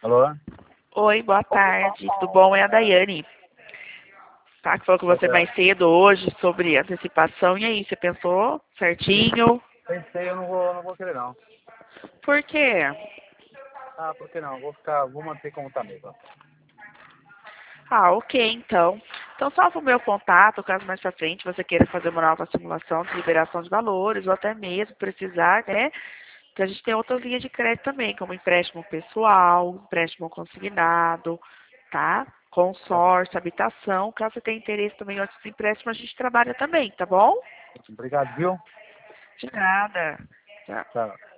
Alô? Oi, boa tarde. Tudo bom? É a Daiane. Tá, que falou com Oi, você mais Théo. cedo hoje sobre antecipação. E aí, você pensou certinho? Pensei, eu não vou querer não. Por quê? Ah, por que não? Vou manter como tá mesmo. Ah, ok, então. Então, salva o meu contato, caso mais pra frente você queira fazer uma nova simulação de liberação de valores, ou até mesmo precisar, né? Que a gente tem outras linhas de crédito também, como empréstimo pessoal, empréstimo consignado, tá? Tá bom. Consórcio, habitação. Caso você tenha interesse também em outros empréstimos, a gente trabalha também, tá bom? Obrigado, viu? De nada. Tchau. Tchau.